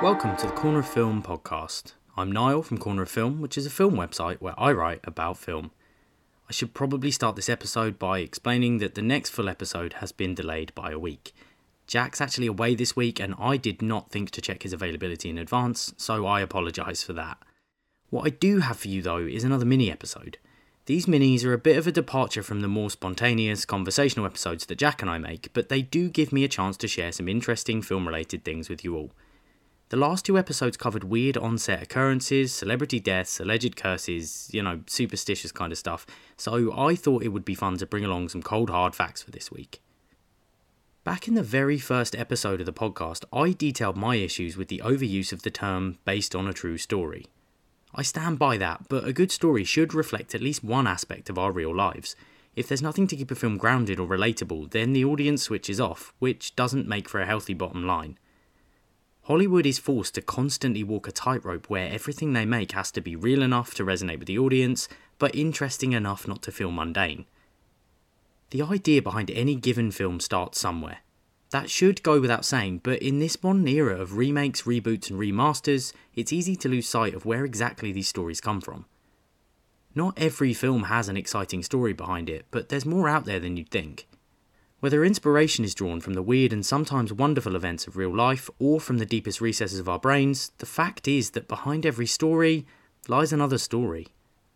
Welcome to the Corner of Film podcast. I'm Niall from Corner of Film, which is a film website where I write about film. I should probably start this episode by explaining that the next full episode has been delayed by a week. Jack's actually away this week and I did not think to check his availability in advance, so I apologise for that. What I do have for you though is another mini episode. These minis are a bit of a departure from the more spontaneous, conversational episodes that Jack and I make, but they do give me a chance to share some interesting film-related things with you all. The last two episodes covered weird on-set occurrences, celebrity deaths, alleged curses, superstitious kind of stuff, so I thought it would be fun to bring along some cold hard facts for this week. Back in the very first episode of the podcast, I detailed my issues with the overuse of the term based on a true story. I stand by that, but a good story should reflect at least one aspect of our real lives. If there's nothing to keep a film grounded or relatable, then the audience switches off, which doesn't make for a healthy bottom line. Hollywood is forced to constantly walk a tightrope where everything they make has to be real enough to resonate with the audience, but interesting enough not to feel mundane. The idea behind any given film starts somewhere. That should go without saying, but in this modern era of remakes, reboots and remasters, it's easy to lose sight of where exactly these stories come from. Not every film has an exciting story behind it, but there's more out there than you'd think. Whether inspiration is drawn from the weird and sometimes wonderful events of real life, or from the deepest recesses of our brains, the fact is that behind every story lies another story.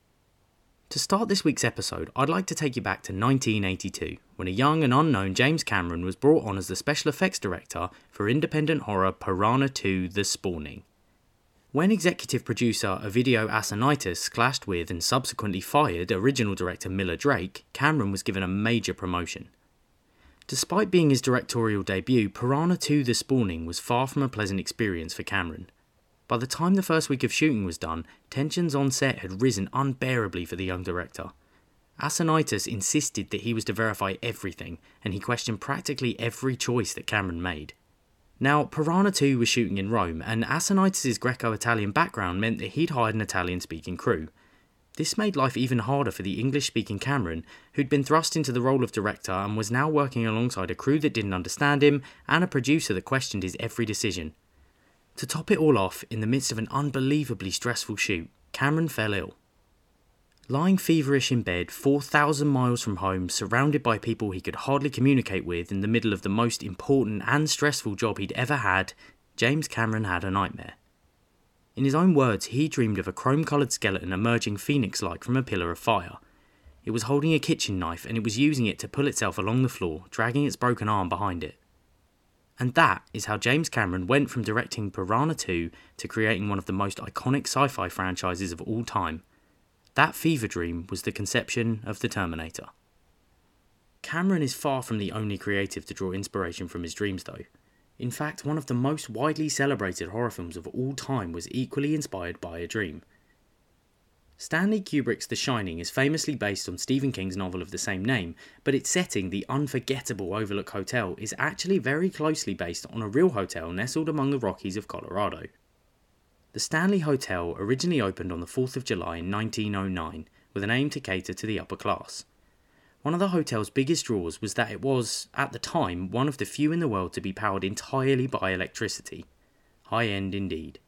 To start this week's episode, I'd like to take you back to 1982, when a young and unknown James Cameron was brought on as the special effects director for independent horror Piranha 2: The Spawning. When executive producer Ovidio Assanitis clashed with and subsequently fired original director Miller Drake, Cameron was given a major promotion. Despite being his directorial debut, Piranha 2: The Spawning was far from a pleasant experience for Cameron. By the time the first week of shooting was done, tensions on set had risen unbearably for the young director. Assanitis insisted that he was to verify everything, and he questioned practically every choice that Cameron made. Now, Piranha 2 was shooting in Rome, and Assanitis' Greco-Italian background meant that he'd hired an Italian-speaking crew. This made life even harder for the English-speaking Cameron, who'd been thrust into the role of director and was now working alongside a crew that didn't understand him and a producer that questioned his every decision. To top it all off, in the midst of an unbelievably stressful shoot, Cameron fell ill. Lying feverish in bed, 4,000 miles from home, surrounded by people he could hardly communicate with in the middle of the most important and stressful job he'd ever had, James Cameron had a nightmare. In his own words, he dreamed of a chrome-coloured skeleton emerging phoenix-like from a pillar of fire. It was holding a kitchen knife and it was using it to pull itself along the floor, dragging its broken arm behind it. And that is how James Cameron went from directing Piranha 2 to creating one of the most iconic sci-fi franchises of all time. That fever dream was the conception of The Terminator. Cameron is far from the only creative to draw inspiration from his dreams though. In fact, one of the most widely celebrated horror films of all time was equally inspired by a dream. Stanley Kubrick's The Shining is famously based on Stephen King's novel of the same name, but its setting, the unforgettable Overlook Hotel, is actually very closely based on a real hotel nestled among the Rockies of Colorado. The Stanley Hotel originally opened on the 4th of July in 1909, with an aim to cater to the upper class. One of the hotel's biggest draws was that it was, at the time, one of the few in the world to be powered entirely by electricity. High-end indeed.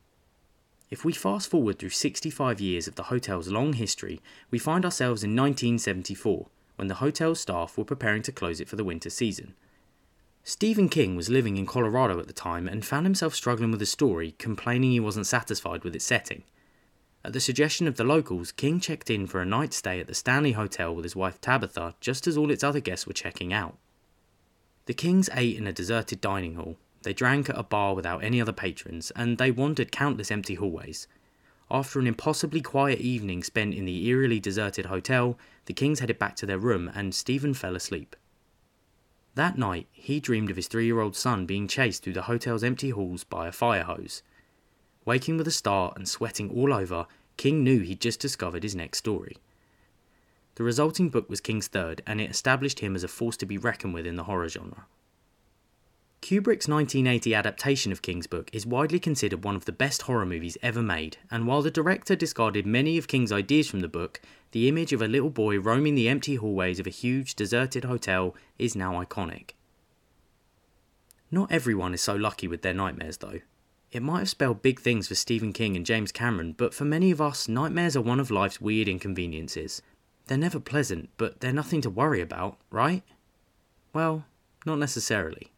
If we fast forward through 65 years of the hotel's long history, we find ourselves in 1974, when the hotel's staff were preparing to close it for the winter season. Stephen King was living in Colorado at the time and found himself struggling with a story, complaining he wasn't satisfied with its setting. At the suggestion of the locals, King checked in for a night stay at the Stanley Hotel with his wife Tabitha, just as all its other guests were checking out. The Kings ate in a deserted dining hall, they drank at a bar without any other patrons, and they wandered countless empty hallways. After an impossibly quiet evening spent in the eerily deserted hotel, the Kings headed back to their room and Stephen fell asleep. That night, he dreamed of his 3-year-old son being chased through the hotel's empty halls by a fire hose. Waking with a start and sweating all over, King knew he'd just discovered his next story. The resulting book was King's third, and it established him as a force to be reckoned with in the horror genre. Kubrick's 1980 adaptation of King's book is widely considered one of the best horror movies ever made, and while the director discarded many of King's ideas from the book, the image of a little boy roaming the empty hallways of a huge deserted hotel is now iconic. Not everyone is so lucky with their nightmares though. It might have spelled big things for Stephen King and James Cameron, but for many of us, nightmares are one of life's weird inconveniences. They're never pleasant, but they're nothing to worry about, right? Well, not necessarily.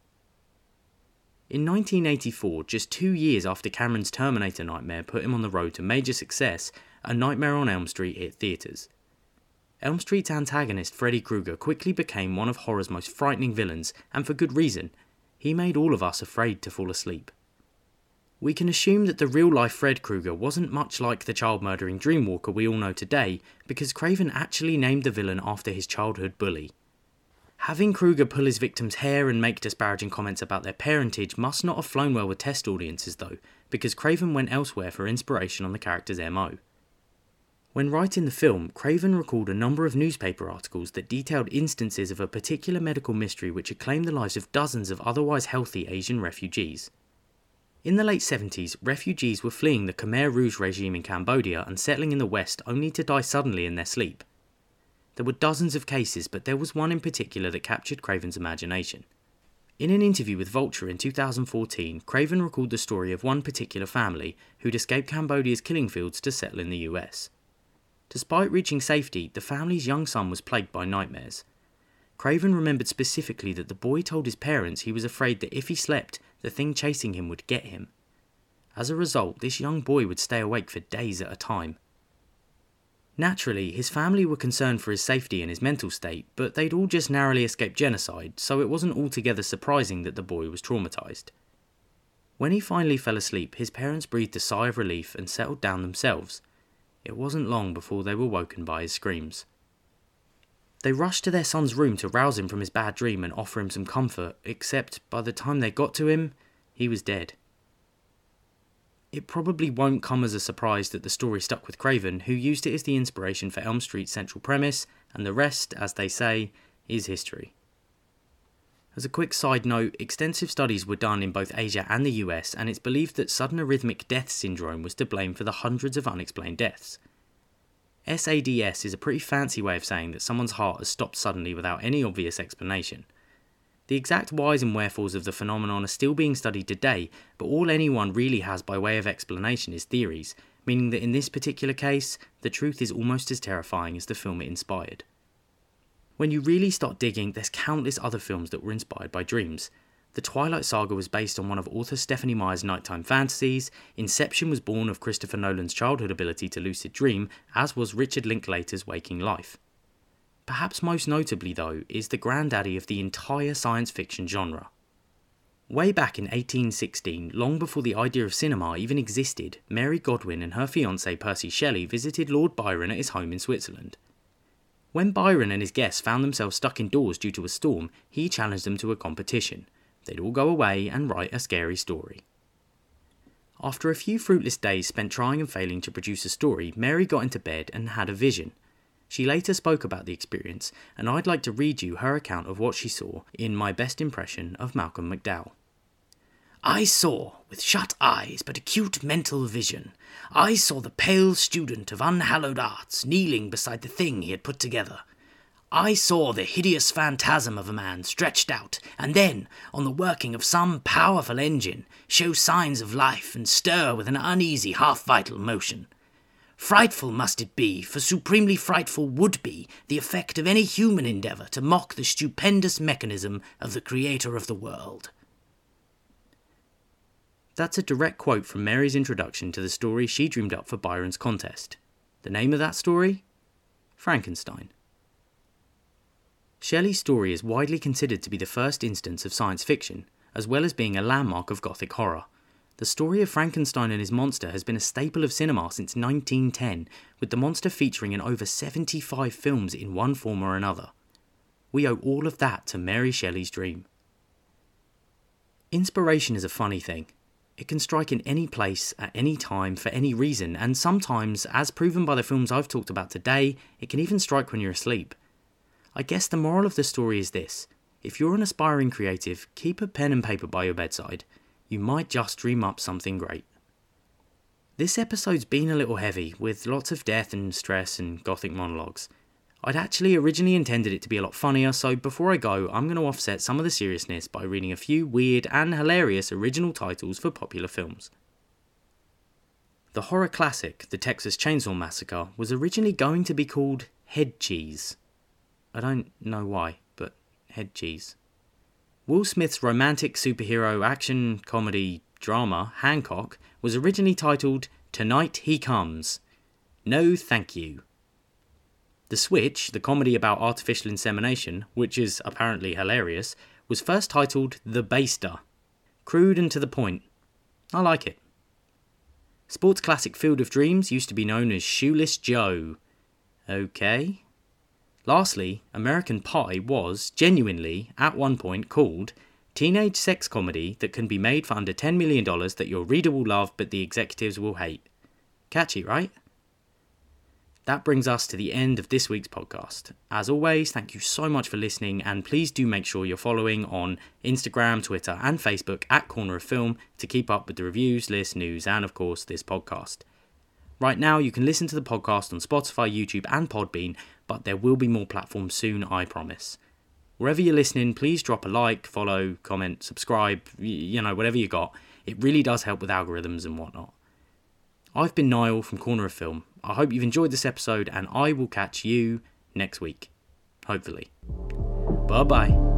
In 1984, just 2 years after Cameron's Terminator nightmare put him on the road to major success, A Nightmare on Elm Street hit theatres. Elm Street's antagonist Freddy Krueger quickly became one of horror's most frightening villains, and for good reason. He made all of us afraid to fall asleep. We can assume that the real-life Fred Krueger wasn't much like the child-murdering Dreamwalker we all know today, because Craven actually named the villain after his childhood bully. Having Krueger pull his victim's hair and make disparaging comments about their parentage must not have flown well with test audiences though, because Craven went elsewhere for inspiration on the character's MO. When writing the film, Craven recalled a number of newspaper articles that detailed instances of a particular medical mystery which had claimed the lives of dozens of otherwise healthy Asian refugees. In the late 70s, refugees were fleeing the Khmer Rouge regime in Cambodia and settling in the West only to die suddenly in their sleep. There were dozens of cases, but there was one in particular that captured Craven's imagination. In an interview with Vulture in 2014, Craven recalled the story of one particular family who'd escaped Cambodia's killing fields to settle in the US. Despite reaching safety, the family's young son was plagued by nightmares. Craven remembered specifically that the boy told his parents he was afraid that if he slept, the thing chasing him would get him. As a result, this young boy would stay awake for days at a time. Naturally, his family were concerned for his safety and his mental state, but they'd all just narrowly escaped genocide, so it wasn't altogether surprising that the boy was traumatised. When he finally fell asleep, his parents breathed a sigh of relief and settled down themselves. It wasn't long before they were woken by his screams. They rushed to their son's room to rouse him from his bad dream and offer him some comfort, except by the time they got to him, he was dead. It probably won't come as a surprise that the story stuck with Craven, who used it as the inspiration for Elm Street's central premise, and the rest, as they say, is history. As a quick side note, extensive studies were done in both Asia and the US, and it's believed that sudden arrhythmic death syndrome was to blame for the hundreds of unexplained deaths. SADS is a pretty fancy way of saying that someone's heart has stopped suddenly without any obvious explanation. The exact whys and wherefores of the phenomenon are still being studied today, but all anyone really has by way of explanation is theories, meaning that in this particular case, the truth is almost as terrifying as the film it inspired. When you really start digging, there's countless other films that were inspired by dreams. The Twilight Saga was based on one of author Stephenie Meyer's nighttime fantasies, Inception was born of Christopher Nolan's childhood ability to lucid dream, as was Richard Linklater's waking life. Perhaps most notably though, is the granddaddy of the entire science fiction genre. Way back in 1816, long before the idea of cinema even existed, Mary Godwin and her fiancé Percy Shelley visited Lord Byron at his home in Switzerland. When Byron and his guests found themselves stuck indoors due to a storm, he challenged them to a competition. They'd all go away and write a scary story. After a few fruitless days spent trying and failing to produce a story, Mary got into bed and had a vision. She later spoke about the experience, and I'd like to read you her account of what she saw in My Best Impression of Malcolm McDowell. I saw, with shut eyes but acute mental vision, I saw the pale student of unhallowed arts kneeling beside the thing he had put together. I saw the hideous phantasm of a man stretched out, and then, on the working of some powerful engine, show signs of life and stir with an uneasy half-vital motion. Frightful must it be, for supremely frightful would be the effect of any human endeavour to mock the stupendous mechanism of the creator of the world. That's a direct quote from Mary's introduction to the story she dreamed up for Byron's contest. The name of that story? Frankenstein. Shelley's story is widely considered to be the first instance of science fiction, as well as being a landmark of Gothic horror. The story of Frankenstein and his monster has been a staple of cinema since 1910, with the monster featuring in over 75 films in one form or another. We owe all of that to Mary Shelley's dream. Inspiration is a funny thing. It can strike in any place, at any time, for any reason, and sometimes, as proven by the films I've talked about today, it can even strike when you're asleep. I guess the moral of the story is this: if you're an aspiring creative, keep a pen and paper by your bedside. You might just dream up something great. This episode's been a little heavy, with lots of death and stress and gothic monologues. I'd actually originally intended it to be a lot funnier, so before I go, I'm going to offset some of the seriousness by reading a few weird and hilarious original titles for popular films. The horror classic, The Texas Chainsaw Massacre, was originally going to be called Head Cheese. I don't know why, but Head Cheese. Will Smith's romantic superhero action comedy drama, Hancock, was originally titled Tonight He Comes. No thank you. The Switch, the comedy about artificial insemination, which is apparently hilarious, was first titled The Baster. Crude and to the point. I like it. Sports classic Field of Dreams used to be known as Shoeless Joe. Okay. Lastly, American Pie was, genuinely, at one point called teenage sex comedy that can be made for under $10 million that your reader will love but the executives will hate. Catchy, right? That brings us to the end of this week's podcast. As always, thank you so much for listening, and please do make sure you're following on Instagram, Twitter and Facebook at Corner of Film to keep up with the reviews, lists, news and of course this podcast. Right now you can listen to the podcast on Spotify, YouTube and Podbean, but there will be more platforms soon, I promise. Wherever you're listening, please drop a like, follow, comment, subscribe, whatever you got. It really does help with algorithms and whatnot. I've been Niall from Corner of Film. I hope you've enjoyed this episode and I will catch you next week. Hopefully. Bye bye.